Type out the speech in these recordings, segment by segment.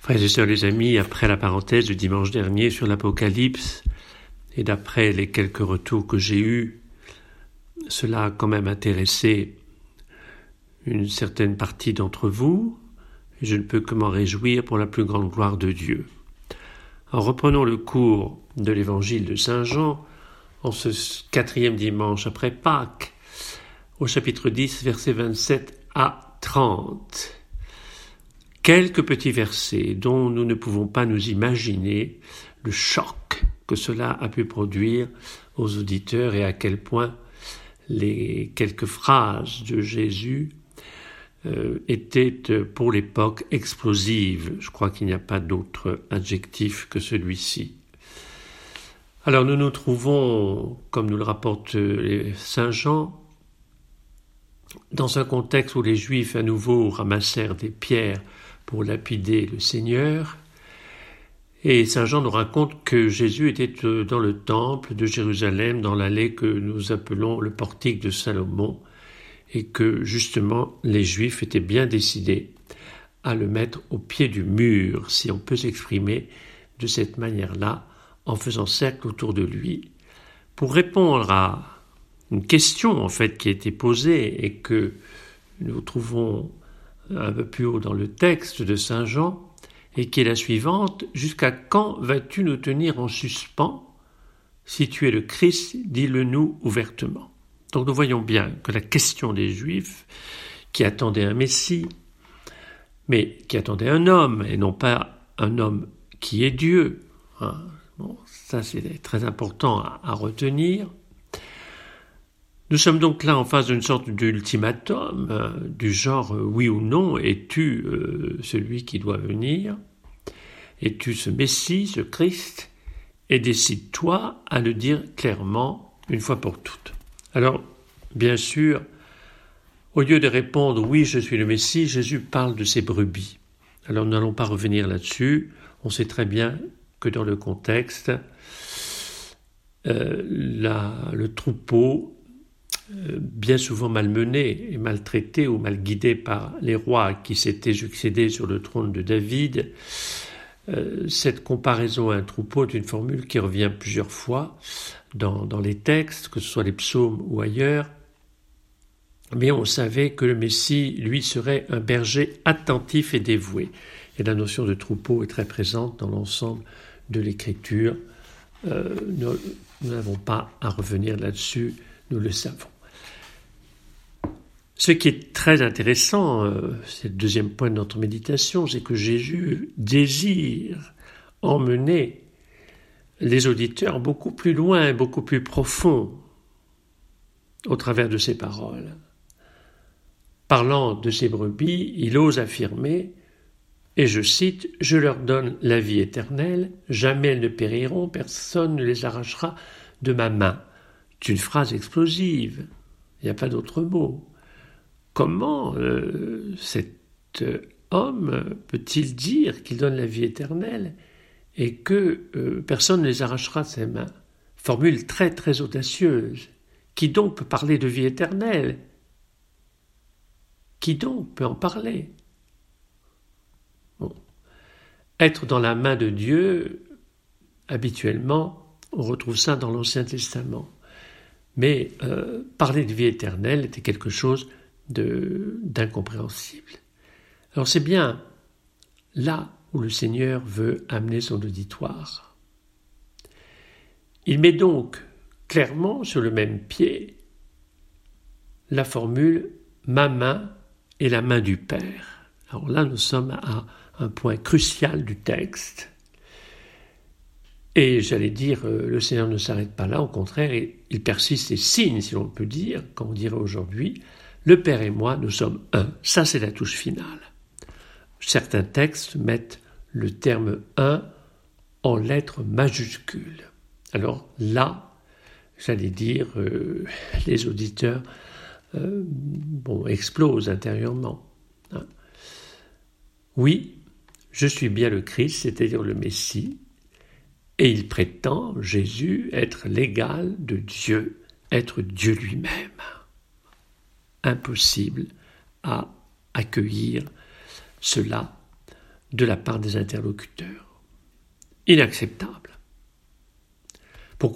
Frères et sœurs, les amis, après la parenthèse du dimanche dernier sur l'Apocalypse, et d'après les quelques retours que j'ai eus, cela a quand même intéressé une certaine partie d'entre vous, et je ne peux que m'en réjouir pour la plus grande gloire de Dieu. En reprenant le cours de l'évangile de Saint Jean, en ce 4e dimanche après Pâques, au chapitre 10, versets 27 à 30. Quelques petits versets dont nous ne pouvons pas nous imaginer le choc que cela a pu produire aux auditeurs et à quel point les quelques phrases de Jésus étaient pour l'époque explosives. Je crois qu'il n'y a pas d'autre adjectif que celui-ci. Alors nous nous trouvons, comme nous le rapporte Saint Jean, dans un contexte où les Juifs à nouveau ramassèrent des pierres pour lapider le Seigneur. Et Saint Jean nous raconte que Jésus était dans le temple de Jérusalem, dans l'allée que nous appelons le portique de Salomon, et que justement les Juifs étaient bien décidés à le mettre au pied du mur, si on peut s'exprimer de cette manière-là, en faisant cercle autour de lui, pour répondre à une question en fait qui a été posée et que nous trouvons un peu plus haut dans le texte de Saint Jean, et qui est la suivante: « Jusqu'à quand vas-tu nous tenir en suspens? Si tu es le Christ, dis-le-nous ouvertement. » Donc nous voyons bien que la question des Juifs, qui attendaient un Messie, mais qui attendaient un homme, et non pas un homme qui est Dieu, bon, ça c'est très important à retenir. Nous sommes donc là en face d'une sorte d'ultimatum, du genre oui ou non, es-tu celui qui doit venir? Es-tu ce Messie, ce Christ? Et décide-toi à le dire clairement une fois pour toutes. Alors, bien sûr, au lieu de répondre oui, je suis le Messie, Jésus parle de ses brebis. Alors nous n'allons pas revenir là-dessus. On sait très bien que dans le contexte, le troupeau, bien souvent malmené et maltraité ou mal guidé par les rois qui s'étaient succédés sur le trône de David, cette comparaison à un troupeau est une formule qui revient plusieurs fois dans les textes, que ce soit les psaumes ou ailleurs. Mais on savait que le Messie, lui, serait un berger attentif et dévoué. Et la notion de troupeau est très présente dans l'ensemble de l'Écriture. Nous n'avons pas à revenir là-dessus, nous le savons. Ce qui est très intéressant, c'est le deuxième point de notre méditation, c'est que Jésus désire emmener les auditeurs beaucoup plus loin, beaucoup plus profond au travers de ses paroles. Parlant de ses brebis, il ose affirmer, et je cite, « Je leur donne la vie éternelle, jamais elles ne périront, personne ne les arrachera de ma main. » C'est une phrase explosive, il n'y a pas d'autre mot. Comment cet homme peut-il dire qu'il donne la vie éternelle et que personne ne les arrachera de ses mains? Formule très très audacieuse. Qui donc peut parler de vie éternelle? Qui donc peut en parler? Bon. Être dans la main de Dieu, habituellement, on retrouve ça dans l'Ancien Testament. Mais parler de vie éternelle était quelque chose d'incompréhensible. Alors c'est bien là où le Seigneur veut amener son auditoire. Il met donc clairement sur le même pied la formule « ma main et la main du Père ». Alors là, nous sommes à un point crucial du texte. Et j'allais dire, le Seigneur ne s'arrête pas là, au contraire, il persiste et signe, si l'on peut dire, comme on dirait aujourd'hui, le Père et moi, nous sommes un. Ça, c'est la touche finale. Certains textes mettent le terme un en lettres majuscules. Alors là, j'allais dire, les auditeurs explosent intérieurement. Oui, je suis bien le Christ, c'est-à-dire le Messie, et il prétend, Jésus, être l'égal de Dieu, être Dieu lui-même. Impossible à accueillir cela de la part des interlocuteurs. Inacceptable. Pourquoi ?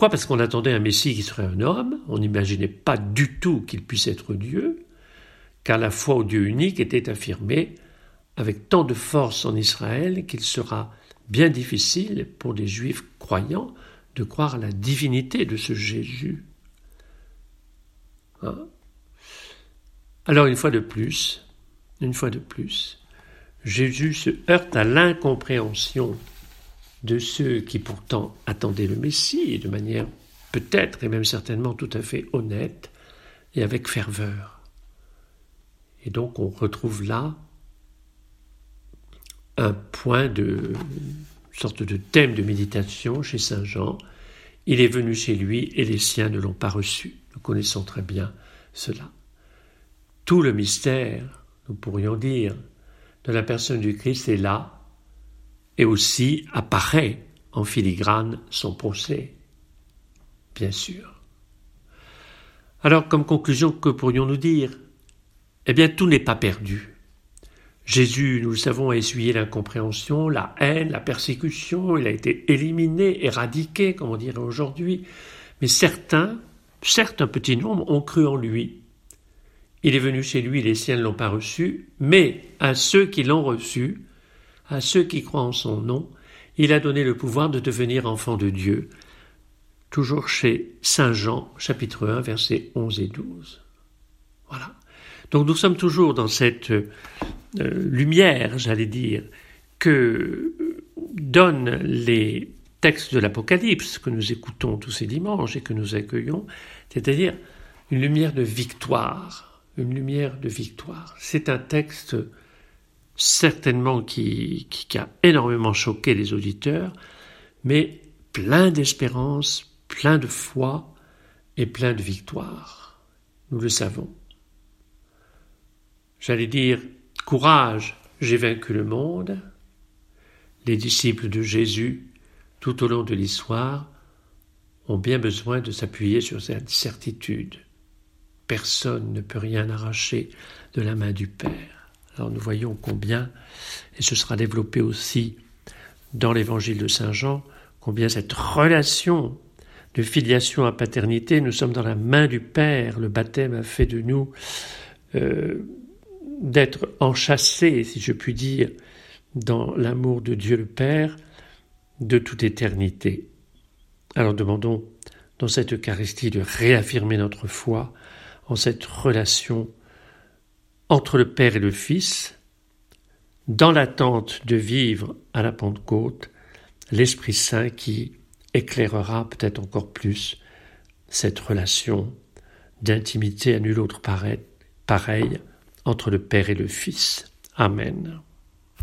Parce qu'on attendait un Messie qui serait un homme, on n'imaginait pas du tout qu'il puisse être Dieu, car la foi au Dieu unique était affirmée avec tant de force en Israël qu'il sera bien difficile pour des Juifs croyants de croire à la divinité de ce Jésus. Alors une fois de plus, Jésus se heurte à l'incompréhension de ceux qui pourtant attendaient le Messie, et de manière peut-être et même certainement tout à fait honnête et avec ferveur. Et donc on retrouve là un point une sorte de thème de méditation chez saint Jean. Il est venu chez lui et les siens ne l'ont pas reçu. Nous connaissons très bien cela. Tout le mystère, nous pourrions dire, de la personne du Christ est là, et aussi apparaît en filigrane son procès, bien sûr. Alors, comme conclusion, que pourrions-nous dire ? Eh bien, tout n'est pas perdu. Jésus, nous le savons, a essuyé l'incompréhension, la haine, la persécution, il a été éliminé, éradiqué, comme on dirait aujourd'hui, mais certes un petit nombre, ont cru en lui. Il est venu chez lui, les siens ne l'ont pas reçu, mais à ceux qui l'ont reçu, à ceux qui croient en son nom, il a donné le pouvoir de devenir enfants de Dieu. Toujours chez saint Jean, chapitre 1, versets 11 et 12. Voilà. Donc nous sommes toujours dans cette lumière, j'allais dire, que donnent les textes de l'Apocalypse que nous écoutons tous ces dimanches et que nous accueillons, c'est-à-dire une lumière de victoire. Une lumière de victoire. C'est un texte certainement qui a énormément choqué les auditeurs, mais plein d'espérance, plein de foi et plein de victoire. Nous le savons. J'allais dire, courage, j'ai vaincu le monde. Les disciples de Jésus, tout au long de l'histoire, ont bien besoin de s'appuyer sur cette certitude. Personne ne peut rien arracher de la main du Père. Alors nous voyons combien, et ce sera développé aussi dans l'évangile de saint Jean, combien cette relation de filiation à paternité, nous sommes dans la main du Père. Le baptême a fait de nous d'être enchâssés, si je puis dire, dans l'amour de Dieu le Père de toute éternité. Alors demandons dans cette Eucharistie de réaffirmer notre foi en cette relation entre le Père et le Fils, dans l'attente de vivre à la Pentecôte l'Esprit Saint qui éclairera peut-être encore plus cette relation d'intimité à nul autre pareille entre le Père et le Fils. Amen.